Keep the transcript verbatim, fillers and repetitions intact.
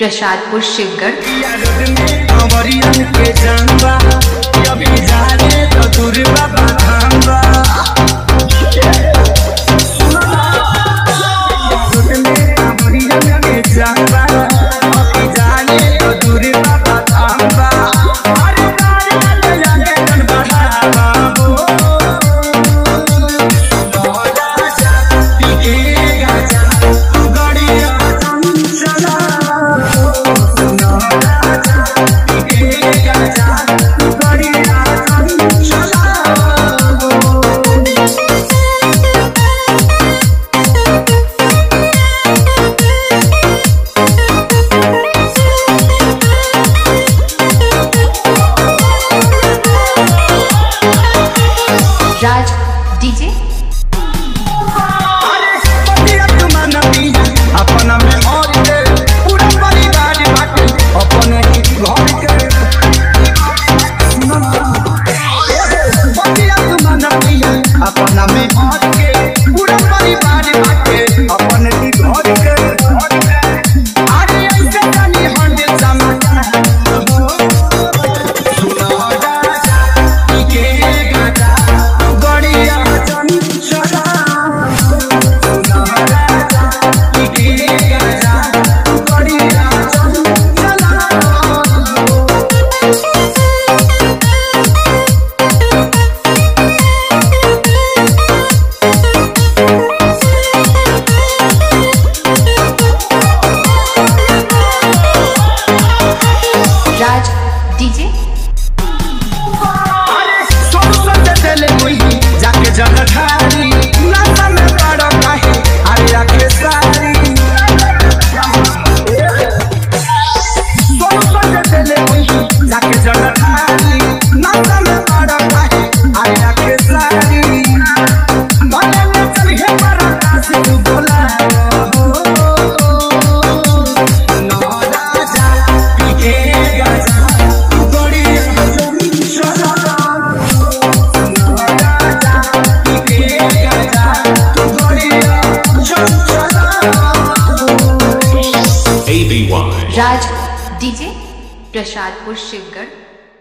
प्रसादपुर शिवगढ़। राज DJ अपना में और के पूरा परिवार बाटे अपने ही घर के बतिया तुम न पिया अपना में और के पूरा परिवार बाटे अपने ही घर के अरे ऐसे जानी हंडे समाता सुना राजा के गाता गड़िया चंचला सुना राजा के गाता गड़िया चंचला। राज डीजे जाके जगधारी नाता में बड़ा काहे अरे आखे सारी सोनू संजय देले वही जाके जगधारी नाता में बड़ा काहे अरे आखे सारी भले में चलिए बड़ा कासे तू बोला ना राजा पीके गाजा गड़िया चंचला राज डीजे प्रसादपुर शिवगढ़।